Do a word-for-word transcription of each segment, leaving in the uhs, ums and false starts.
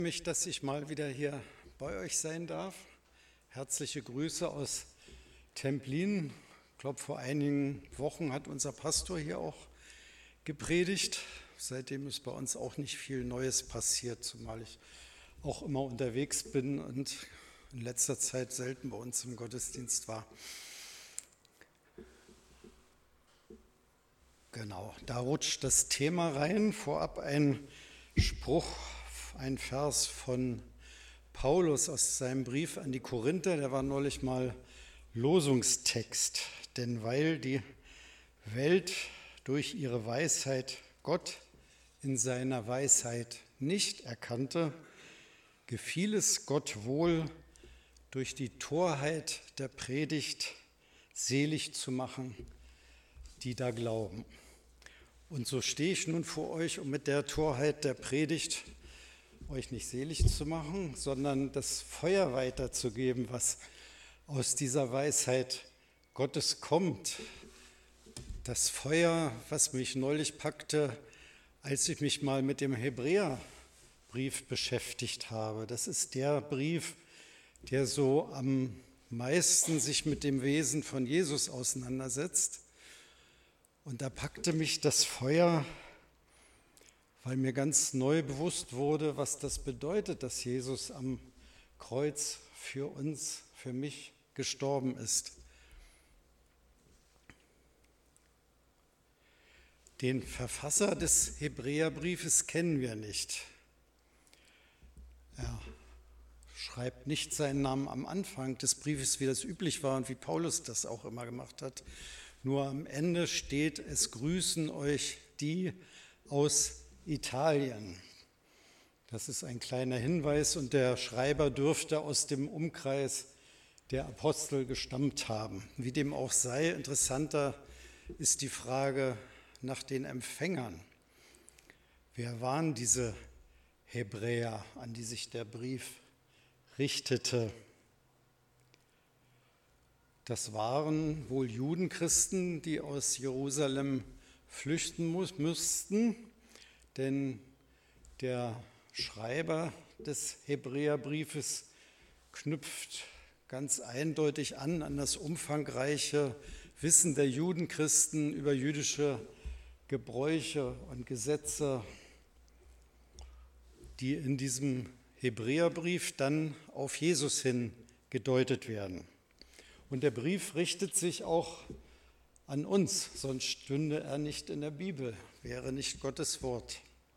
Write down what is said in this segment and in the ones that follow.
Mich, dass ich mal wieder hier bei euch sein darf. Herzliche Grüße aus Templin. Ich glaube, vor einigen Wochen hat unser Pastor hier auch gepredigt. Seitdem ist bei uns auch nicht viel Neues passiert, zumal ich auch immer unterwegs bin und in letzter Zeit selten bei uns im Gottesdienst war. Genau, da rutscht das Thema rein. Vorab ein Spruch, ein Vers von Paulus aus seinem Brief an die Korinther, der war neulich mal Losungstext. Denn weil die Welt durch ihre Weisheit Gott in seiner Weisheit nicht erkannte, gefiel es Gott wohl, durch die Torheit der Predigt selig zu machen, die da glauben. Und so stehe ich nun vor euch, um mit der Torheit der Predigt euch nicht selig zu machen, sondern das Feuer weiterzugeben, was aus dieser Weisheit Gottes kommt. Das Feuer, was mich neulich packte, als ich mich mal mit dem Hebräerbrief beschäftigt habe. Das ist der Brief, der so am meisten sich mit dem Wesen von Jesus auseinandersetzt. Und da packte mich das Feuer, weil mir ganz neu bewusst wurde, was das bedeutet, dass Jesus am Kreuz für uns, für mich gestorben ist. Den Verfasser des Hebräerbriefes kennen wir nicht. Er schreibt nicht seinen Namen am Anfang des Briefes, wie das üblich war und wie Paulus das auch immer gemacht hat. Nur am Ende steht, es grüßen euch die aus Italien. Das ist ein kleiner Hinweis und der Schreiber dürfte aus dem Umkreis der Apostel gestammt haben. Wie dem auch sei, interessanter ist die Frage nach den Empfängern. Wer waren diese Hebräer, an die sich der Brief richtete? Das waren wohl Judenchristen, die aus Jerusalem flüchten mussten, denn der Schreiber des Hebräerbriefes knüpft ganz eindeutig an an das umfangreiche Wissen der Judenchristen über jüdische Gebräuche und Gesetze, die in diesem Hebräerbrief dann auf Jesus hin gedeutet werden. Und der Brief richtet sich auch an uns, sonst stünde er nicht in der Bibel, wäre nicht Gottes Wort.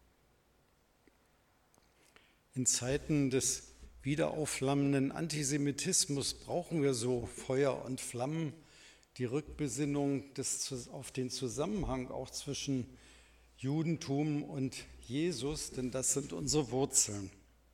In Zeiten des wiederaufflammenden Antisemitismus brauchen wir so Feuer und Flammen, die Rückbesinnung des, auf den Zusammenhang auch zwischen Judentum und Jesus, denn das sind unsere Wurzeln.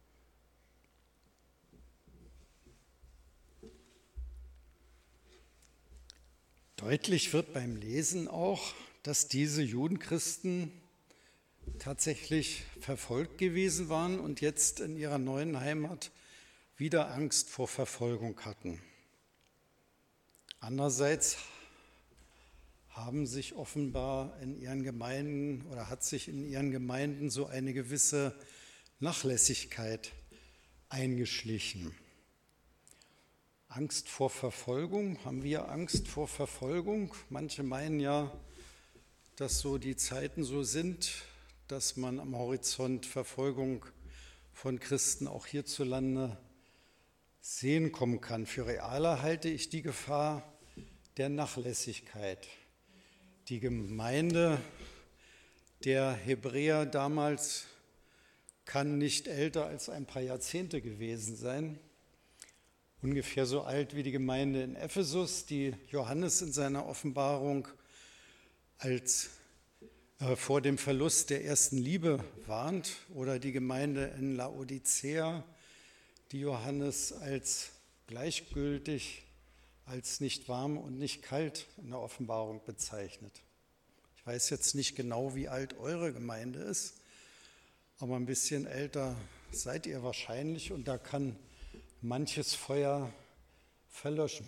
Deutlich wird beim Lesen auch, dass diese Judenchristen tatsächlich verfolgt gewesen waren und jetzt in ihrer neuen Heimat wieder Angst vor Verfolgung hatten. Andererseits haben sich offenbar in ihren Gemeinden oder hat sich in ihren Gemeinden so eine gewisse Nachlässigkeit eingeschlichen. Angst vor Verfolgung, haben wir Angst vor Verfolgung? Manche meinen ja, dass so die Zeiten so sind, dass man am Horizont Verfolgung von Christen auch hierzulande sehen kommen kann. Für realer halte ich die Gefahr der Nachlässigkeit. Die Gemeinde der Hebräer damals kann nicht älter als ein paar Jahrzehnte gewesen sein. Ungefähr so alt wie die Gemeinde in Ephesus, die Johannes in seiner Offenbarung als äh, vor dem Verlust der ersten Liebe warnt, oder die Gemeinde in Laodicea, die Johannes als gleichgültig, als nicht warm und nicht kalt in der Offenbarung bezeichnet. Ich weiß jetzt nicht genau, wie alt eure Gemeinde ist, aber ein bisschen älter seid ihr wahrscheinlich und da kann manches Feuer verlöschen.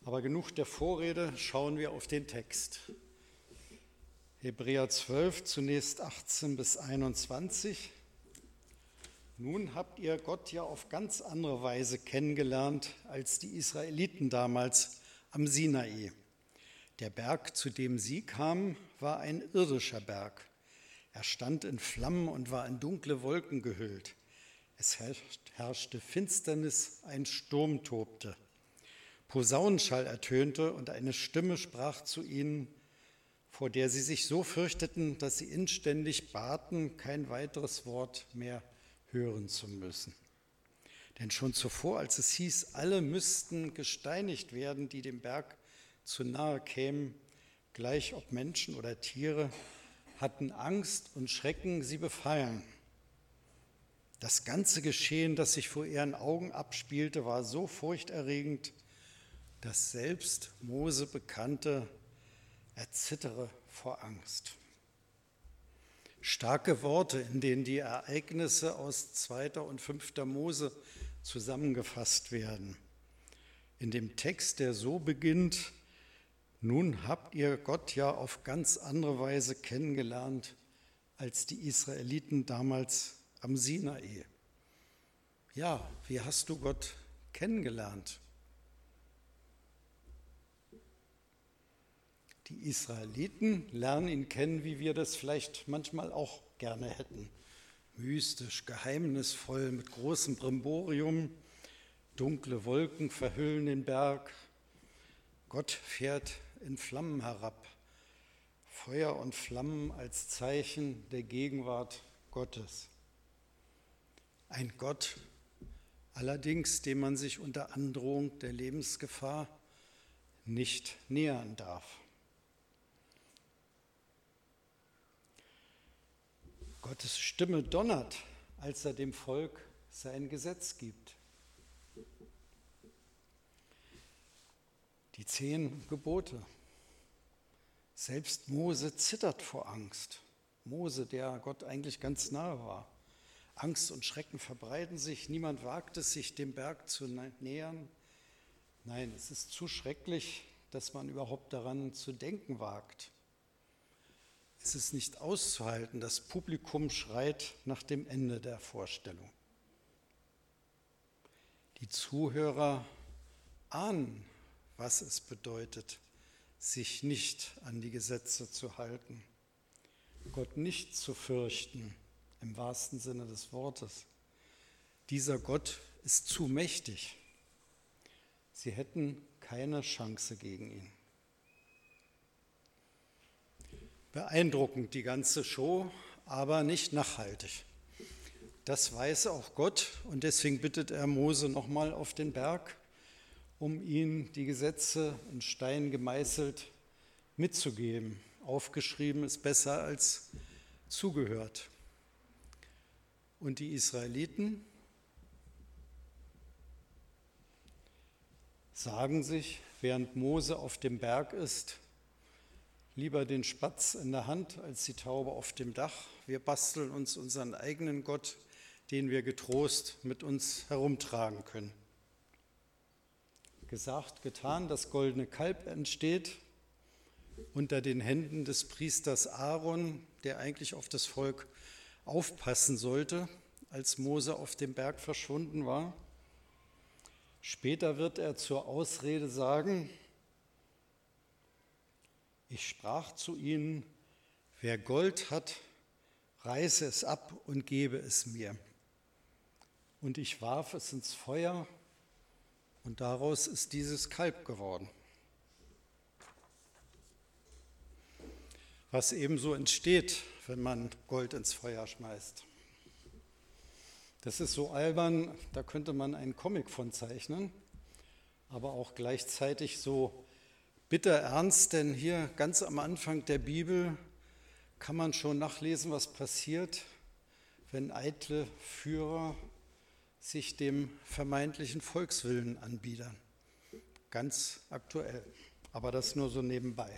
Aber genug der Vorrede, schauen wir auf den Text. Hebräer zwölf, zunächst achtzehn bis einundzwanzig. Nun habt ihr Gott ja auf ganz andere Weise kennengelernt als die Israeliten damals am Sinai. Der Berg, zu dem sie kamen, war ein irdischer Berg. Er stand in Flammen und war in dunkle Wolken gehüllt. Es herrschte Finsternis, ein Sturm tobte. Posaunenschall ertönte und eine Stimme sprach zu ihnen, vor der sie sich so fürchteten, dass sie inständig baten, kein weiteres Wort mehr hören zu müssen. Denn schon zuvor, als es hieß, alle müssten gesteinigt werden, die dem Berg zu nahe kämen, gleich ob Menschen oder Tiere, hatten Angst und Schrecken sie befallen. Das ganze Geschehen, das sich vor ihren Augen abspielte, war so furchterregend, dass selbst Mose bekannte, er zittere vor Angst. Starke Worte, in denen die Ereignisse aus zweiter und fünfter Mose zusammengefasst werden. In dem Text, der so beginnt, nun habt ihr Gott ja auf ganz andere Weise kennengelernt als die Israeliten damals am Sinai. Ja, wie hast du Gott kennengelernt? Die Israeliten lernen ihn kennen, wie wir das vielleicht manchmal auch gerne hätten. Mystisch, geheimnisvoll, mit großem Brimborium, dunkle Wolken verhüllen den Berg. Gott fährt in Flammen herab. Feuer und Flammen als Zeichen der Gegenwart Gottes. Ein Gott, allerdings, dem man sich unter Androhung der Lebensgefahr nicht nähern darf. Gottes Stimme donnert, als er dem Volk sein Gesetz gibt. Die zehn Gebote. Selbst Mose zittert vor Angst. Mose, der Gott eigentlich ganz nahe war. Angst und Schrecken verbreiten sich. Niemand wagt es, sich dem Berg zu nähern. Nein, es ist zu schrecklich, dass man überhaupt daran zu denken wagt. Es ist nicht auszuhalten. Das Publikum schreit nach dem Ende der Vorstellung. Die Zuhörer ahnen, was es bedeutet, sich nicht an die Gesetze zu halten, Gott nicht zu fürchten, im wahrsten Sinne des Wortes. Dieser Gott ist zu mächtig. Sie hätten keine Chance gegen ihn. Beeindruckend die ganze Show, aber nicht nachhaltig. Das weiß auch Gott und deswegen bittet er Mose nochmal auf den Berg, um ihm die Gesetze in Stein gemeißelt mitzugeben. Aufgeschrieben ist besser als zugehört. Und die Israeliten sagen sich, während Mose auf dem Berg ist, lieber den Spatz in der Hand als die Taube auf dem Dach. Wir basteln uns unseren eigenen Gott, den wir getrost mit uns herumtragen können. Gesagt, getan, das goldene Kalb entsteht unter den Händen des Priesters Aaron, der eigentlich auf das Volk aufpassen sollte, als Mose auf dem Berg verschwunden war. Später wird er zur Ausrede sagen, ich sprach zu ihnen, wer Gold hat, reiße es ab und gebe es mir. Und ich warf es ins Feuer und daraus ist dieses Kalb geworden. Was ebenso entsteht, wenn man Gold ins Feuer schmeißt. Das ist so albern, da könnte man einen Comic von zeichnen, aber auch gleichzeitig so bitter ernst, denn hier ganz am Anfang der Bibel kann man schon nachlesen, was passiert, wenn eitle Führer sich dem vermeintlichen Volkswillen anbiedern. Ganz aktuell, aber das nur so nebenbei.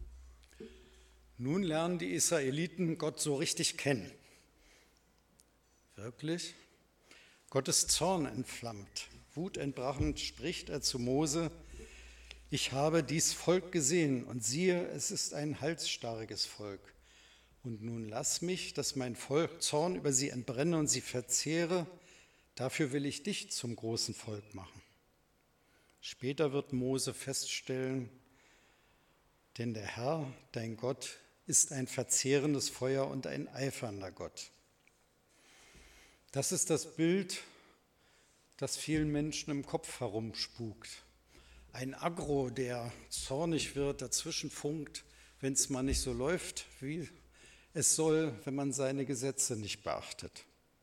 Nun lernen die Israeliten Gott so richtig kennen. Wirklich? Gottes Zorn entflammt. Wutentbrachend spricht er zu Mose: Ich habe dies Volk gesehen und siehe, es ist ein halsstarriges Volk. Und nun lass mich, dass mein Volk Zorn über sie entbrenne und sie verzehre. Dafür will ich dich zum großen Volk machen. Später wird Mose feststellen, denn der Herr, dein Gott, ist ein verzehrendes Feuer und ein eifernder Gott. Das ist das Bild, das vielen Menschen im Kopf herumspukt. Ein Agro, der zornig wird, dazwischen funkt, wenn es mal nicht so läuft, wie es soll, wenn man seine Gesetze nicht beachtet.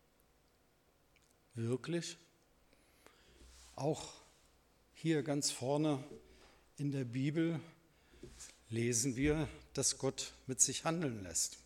Wirklich? Auch hier ganz vorne in der Bibel lesen wir, dass Gott mit sich handeln lässt.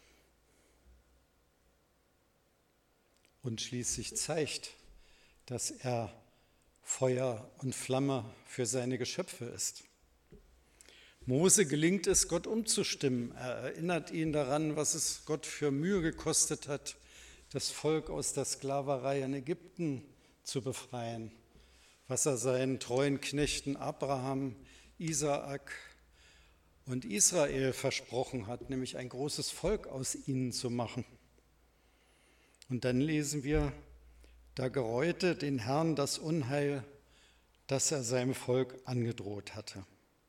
Und schließlich zeigt, dass er Feuer und Flamme für seine Geschöpfe ist. Mose gelingt es, Gott umzustimmen. Er erinnert ihn daran, was es Gott für Mühe gekostet hat, das Volk aus der Sklaverei in Ägypten zu befreien, was er seinen treuen Knechten Abraham, Isaak und Israel versprochen hat, nämlich ein großes Volk aus ihnen zu machen. Und dann lesen wir: Da gereute den Herrn das Unheil, das er seinem Volk angedroht hatte.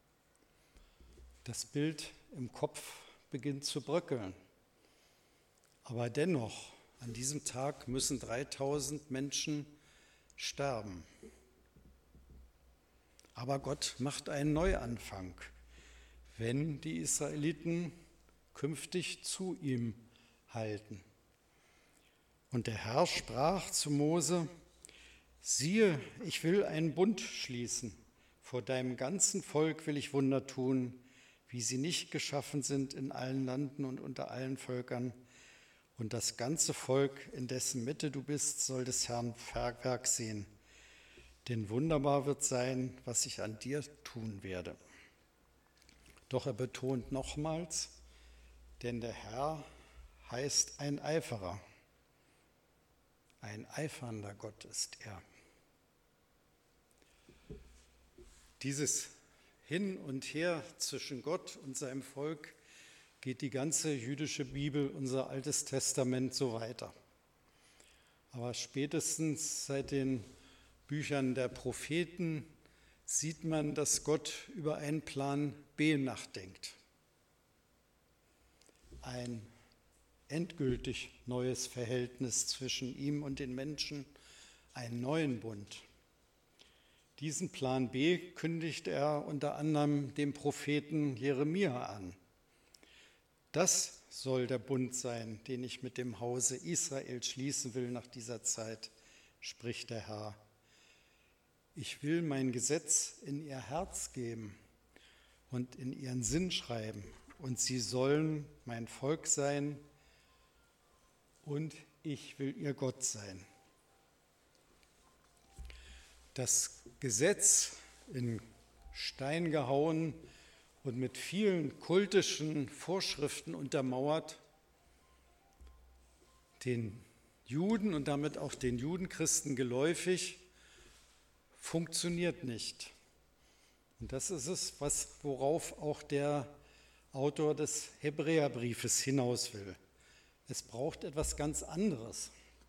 Das Bild im Kopf beginnt zu bröckeln. Aber dennoch, an diesem Tag müssen dreitausend Menschen sterben. Aber Gott macht einen Neuanfang, wenn die Israeliten künftig zu ihm halten. Und der Herr sprach zu Mose: Siehe, ich will einen Bund schließen. Vor deinem ganzen Volk will ich Wunder tun, wie sie nicht geschaffen sind in allen Landen und unter allen Völkern. Und das ganze Volk, in dessen Mitte du bist, soll des Herrn Werk sehen. Denn wunderbar wird sein, was ich an dir tun werde. Doch er betont nochmals, denn der Herr heißt ein Eiferer. Ein eifernder Gott ist er. Dieses Hin und Her zwischen Gott und seinem Volk geht die ganze jüdische Bibel, unser Altes Testament, so weiter. Aber spätestens seit den Büchern der Propheten sieht man, dass Gott über einen Plan B nachdenkt. Ein endgültig neues Verhältnis zwischen ihm und den Menschen, einen neuen Bund. Diesen Plan B kündigt er unter anderem dem Propheten Jeremia an. Das soll der Bund sein, den ich mit dem Hause Israel schließen will nach dieser Zeit, spricht der Herr. Ich will mein Gesetz in ihr Herz geben und in ihren Sinn schreiben, und sie sollen mein Volk sein, und ich will ihr Gott sein. Das Gesetz in Stein gehauen und mit vielen kultischen Vorschriften untermauert, den Juden und damit auch den Judenchristen geläufig, funktioniert nicht. Und das ist es, was, worauf auch der Autor des Hebräerbriefes hinaus will. Es braucht etwas ganz anderes.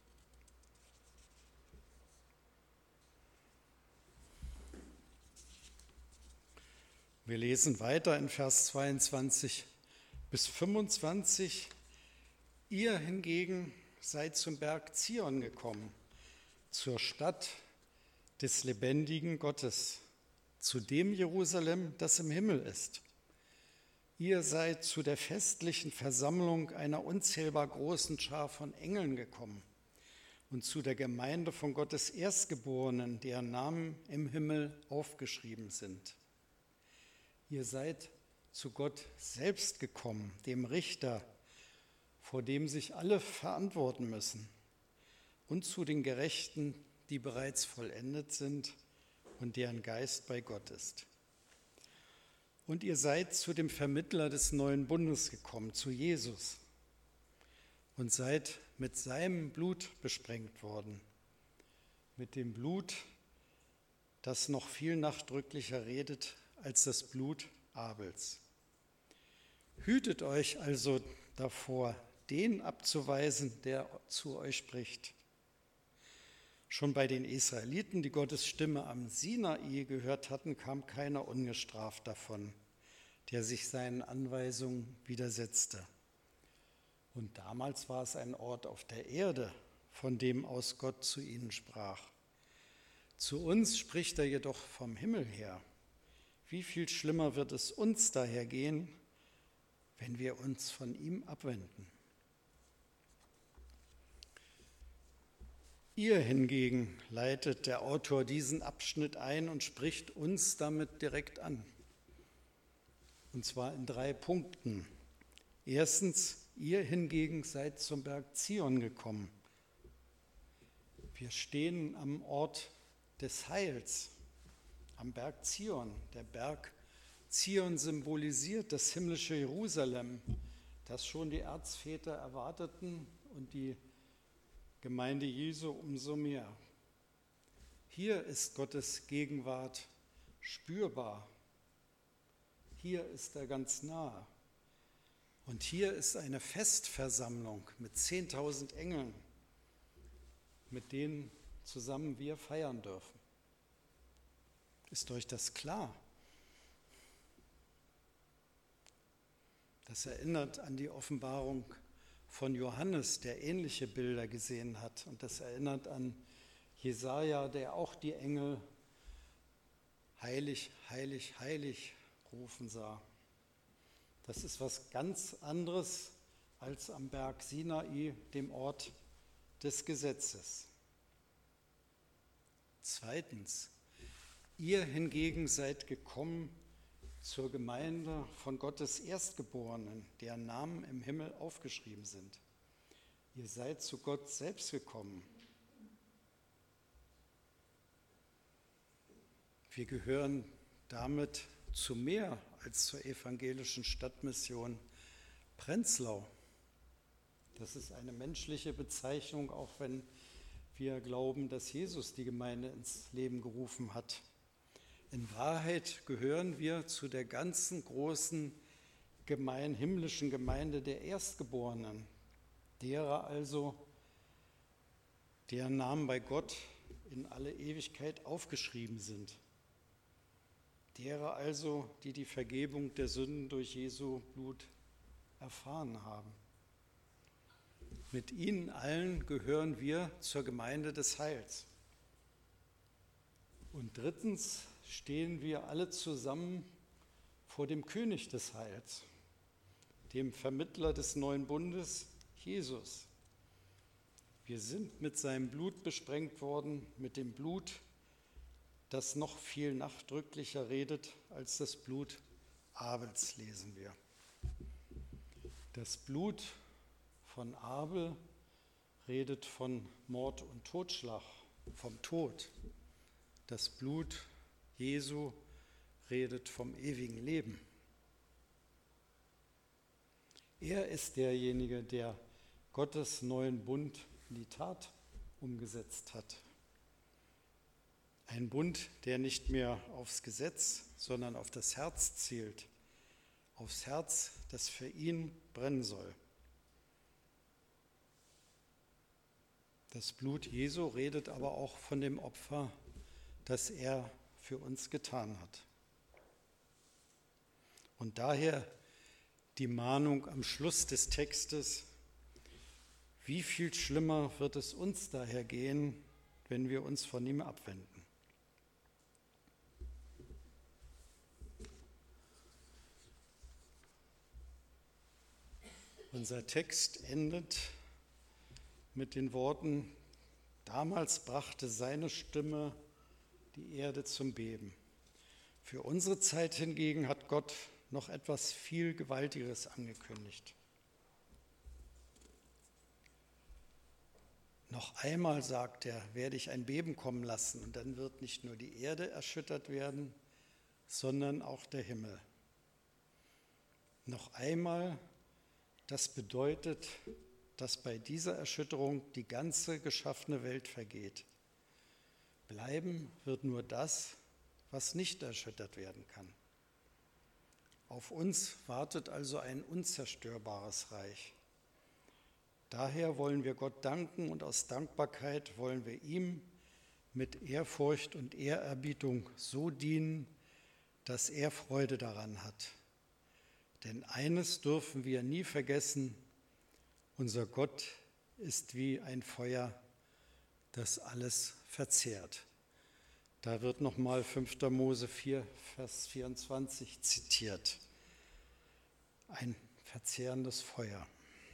Wir lesen weiter in Vers zweiundzwanzig bis fünfundzwanzig. Ihr hingegen seid zum Berg Zion gekommen, zur Stadt des lebendigen Gottes, zu dem Jerusalem, das im Himmel ist. Ihr seid zu der festlichen Versammlung einer unzählbar großen Schar von Engeln gekommen und zu der Gemeinde von Gottes Erstgeborenen, deren Namen im Himmel aufgeschrieben sind. Ihr seid zu Gott selbst gekommen, dem Richter, vor dem sich alle verantworten müssen, und zu den Gerechten, die bereits vollendet sind und deren Geist bei Gott ist. Und ihr seid zu dem Vermittler des neuen Bundes gekommen, zu Jesus. und seid mit seinem Blut besprengt worden, mit dem Blut, das noch viel nachdrücklicher redet als das Blut Abels. Hütet euch also davor, den abzuweisen, der zu euch spricht. Schon bei den Israeliten, die Gottes Stimme am Sinai gehört hatten, kam keiner ungestraft davon, der sich seinen Anweisungen widersetzte. Und damals war es ein Ort auf der Erde, von dem aus Gott zu ihnen sprach. Zu uns spricht er jedoch vom Himmel her. Wie viel schlimmer wird es uns daher gehen, wenn wir uns von ihm abwenden? Ihr hingegen leitet der Autor diesen Abschnitt ein und spricht uns damit direkt an. Und zwar in drei Punkten. Erstens, ihr hingegen seid zum Berg Zion gekommen. Wir stehen am Ort des Heils, am Berg Zion. Der Berg Zion symbolisiert das himmlische Jerusalem, das schon die Erzväter erwarteten und die Gemeinde Jesu umso mehr. Hier ist Gottes Gegenwart spürbar. Hier ist er ganz nah. Und hier ist eine Festversammlung mit zehntausend Engeln, mit denen zusammen wir feiern dürfen. Ist euch das klar? Das erinnert an die Offenbarung von Johannes, der ähnliche Bilder gesehen hat. Und das erinnert an Jesaja, der auch die Engel heilig, heilig, heilig rufen sah. Das ist was ganz anderes als am Berg Sinai, dem Ort des Gesetzes. Zweitens, ihr hingegen seid gekommen zur Gemeinde von Gottes Erstgeborenen, deren Namen im Himmel aufgeschrieben sind. Ihr seid zu Gott selbst gekommen. Wir gehören damit zu mehr als zur evangelischen Stadtmission Prenzlau. Das ist eine menschliche Bezeichnung, auch wenn wir glauben, dass Jesus die Gemeinde ins Leben gerufen hat. In Wahrheit gehören wir zu der ganzen großen gemein, himmlischen Gemeinde der Erstgeborenen, derer also, deren Namen bei Gott in alle Ewigkeit aufgeschrieben sind. Derer also, die die Vergebung der Sünden durch Jesu Blut erfahren haben. Mit ihnen allen gehören wir zur Gemeinde des Heils. Und drittens stehen wir alle zusammen vor dem König des Heils, dem Vermittler des neuen Bundes, Jesus. Wir sind mit seinem Blut besprengt worden, mit dem Blut, das noch viel nachdrücklicher redet als das Blut Abels, lesen wir. Das Blut von Abel redet von Mord und Totschlag, vom Tod. Das Blut Jesu redet vom ewigen Leben. Er ist derjenige, der Gottes neuen Bund in die Tat umgesetzt hat. Ein Bund, der nicht mehr aufs Gesetz, sondern auf das Herz zielt, aufs Herz, das für ihn brennen soll. Das Blut Jesu redet aber auch von dem Opfer, das er für uns getan hat. Und daher die Mahnung am Schluss des Textes: Wie viel schlimmer wird es uns daher gehen, wenn wir uns von ihm abwenden? Unser Text endet mit den Worten: Damals brachte seine Stimme die Erde zum Beben. Für unsere Zeit hingegen hat Gott noch etwas viel Gewaltigeres angekündigt. Noch einmal, sagt er, werde ich ein Beben kommen lassen, und dann wird nicht nur die Erde erschüttert werden, sondern auch der Himmel. Noch einmal, das bedeutet, dass bei dieser Erschütterung die ganze geschaffene Welt vergeht. Bleiben wird nur das, was nicht erschüttert werden kann. Auf uns wartet also ein unzerstörbares Reich. Daher wollen wir Gott danken und aus Dankbarkeit wollen wir ihm mit Ehrfurcht und Ehrerbietung so dienen, dass er Freude daran hat. Denn eines dürfen wir nie vergessen: Unser Gott ist wie ein Feuer, das alles verzehrt. Da wird nochmal fünfter Mose vier, Vers vierundzwanzig zitiert. Ein verzehrendes Feuer.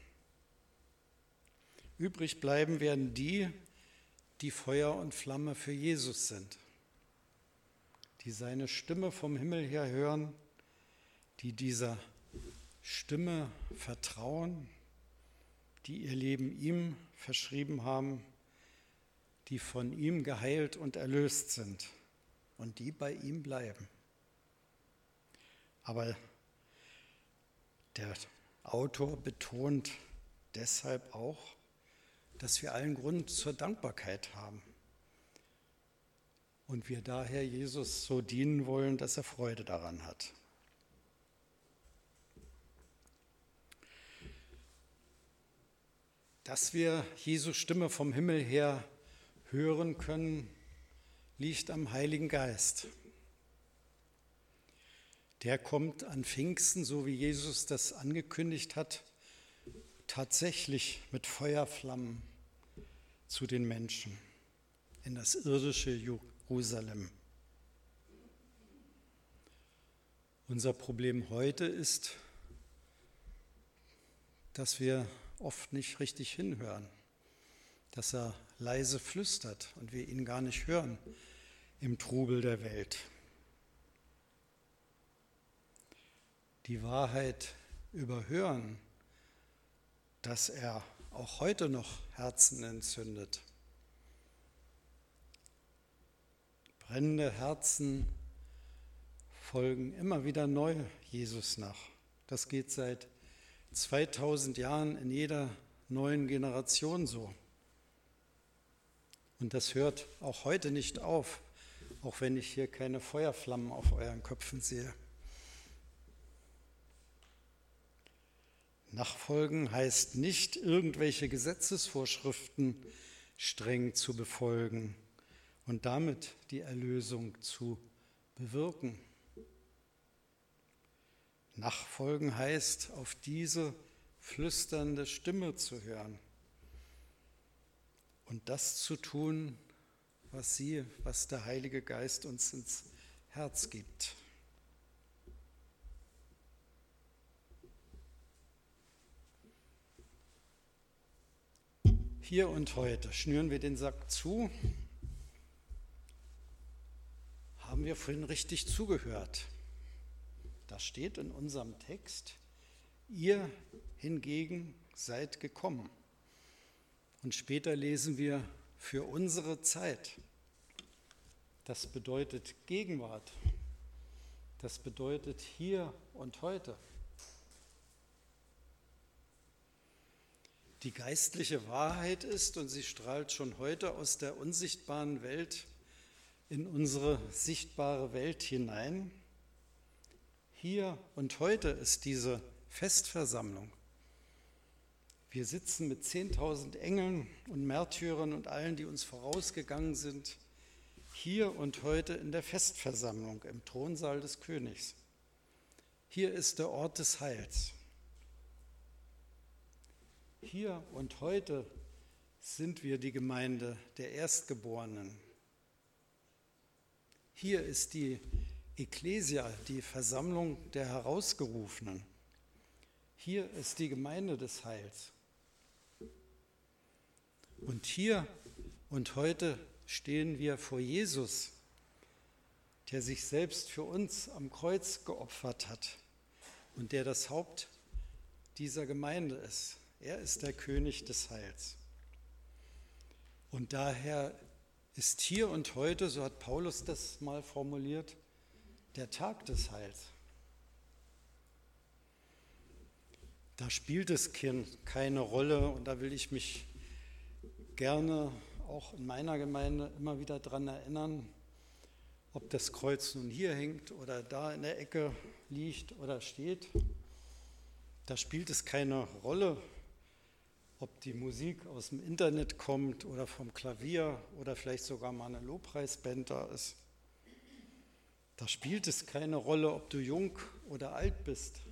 Übrig bleiben werden die, die Feuer und Flamme für Jesus sind, die seine Stimme vom Himmel her hören, die dieser Stimme vertrauen, die ihr Leben ihm verschrieben haben, die von ihm geheilt und erlöst sind und die bei ihm bleiben. Aber der Autor betont deshalb auch, dass wir allen Grund zur Dankbarkeit haben und wir daher Jesus so dienen wollen, dass er Freude daran hat. Dass wir Jesu Stimme vom Himmel her hören können, liegt am Heiligen Geist. Der kommt an Pfingsten, so wie Jesus das angekündigt hat, tatsächlich mit Feuerflammen zu den Menschen in das irdische Jerusalem. Unser Problem heute ist, dass wir oft nicht richtig hinhören, dass er leise flüstert und wir ihn gar nicht hören im Trubel der Welt. Die Wahrheit überhören, dass er auch heute noch Herzen entzündet. Brennende Herzen folgen immer wieder neu Jesus nach. Das geht seit zweitausend Jahren in jeder neuen Generation so. Und das hört auch heute nicht auf, auch wenn ich hier keine Feuerflammen auf euren Köpfen sehe. Nachfolgen heißt nicht, irgendwelche Gesetzesvorschriften streng zu befolgen und damit die Erlösung zu bewirken. Nachfolgen heißt, auf diese flüsternde Stimme zu hören und das zu tun, was sie, was der Heilige Geist uns ins Herz gibt. Hier und heute schnüren wir den Sack zu. Haben wir vorhin richtig zugehört? Da steht in unserem Text: Ihr hingegen seid gekommen. Und später lesen wir: für unsere Zeit. Das bedeutet Gegenwart. Das bedeutet hier und heute. Die geistliche Wahrheit ist, und sie strahlt schon heute aus der unsichtbaren Welt in unsere sichtbare Welt hinein. Hier und heute ist diese Festversammlung. Wir sitzen mit zehntausend Engeln und Märtyrern und allen, die uns vorausgegangen sind, hier und heute in der Festversammlung im Thronsaal des Königs. Hier ist der Ort des Heils. Hier und heute sind wir die Gemeinde der Erstgeborenen. Hier ist die Ekklesia, die Versammlung der Herausgerufenen. Hier ist die Gemeinde des Heils. Und hier und heute stehen wir vor Jesus, der sich selbst für uns am Kreuz geopfert hat und der das Haupt dieser Gemeinde ist. Er ist der König des Heils. Und daher ist hier und heute, so hat Paulus das mal formuliert, der Tag des Heils. Da spielt es keine Rolle und da will ich mich gerne auch in meiner Gemeinde immer wieder daran erinnern, ob das Kreuz nun hier hängt oder da in der Ecke liegt oder steht. Da spielt es keine Rolle, ob die Musik aus dem Internet kommt oder vom Klavier oder vielleicht sogar mal eine Lobpreisband da ist. Da spielt es keine Rolle, ob du jung oder alt bist.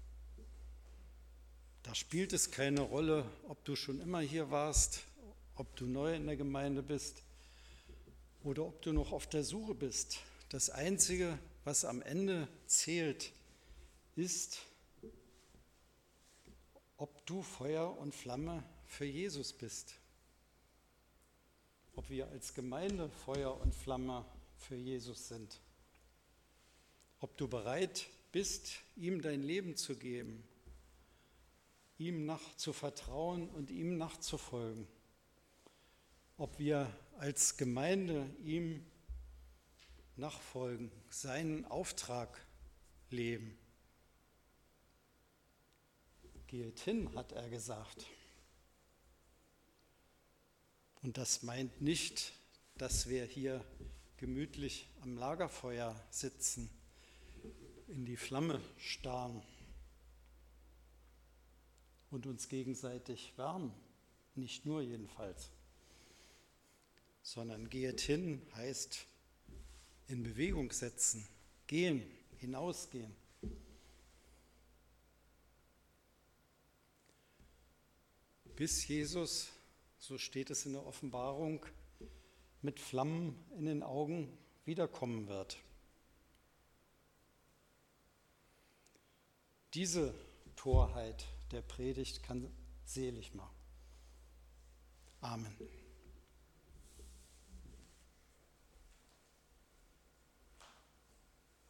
Da spielt es keine Rolle, ob du schon immer hier warst, ob du neu in der Gemeinde bist oder ob du noch auf der Suche bist. Das Einzige, was am Ende zählt, ist, ob du Feuer und Flamme für Jesus bist. Ob wir als Gemeinde Feuer und Flamme für Jesus sind. Ob du bereit bist, ihm dein Leben zu geben, ihm nachzuvertrauen und ihm nachzufolgen. Ob wir als Gemeinde ihm nachfolgen, seinen Auftrag leben. Geht hin, hat er gesagt. Und das meint nicht, dass wir hier gemütlich am Lagerfeuer sitzen, in die Flamme starren und uns gegenseitig wärmen, nicht nur jedenfalls, sondern geht hin heißt in Bewegung setzen, gehen, hinausgehen. Bis Jesus, so steht es in der Offenbarung, mit Flammen in den Augen wiederkommen wird. Diese Torheit der Predigt kann selig machen. Amen.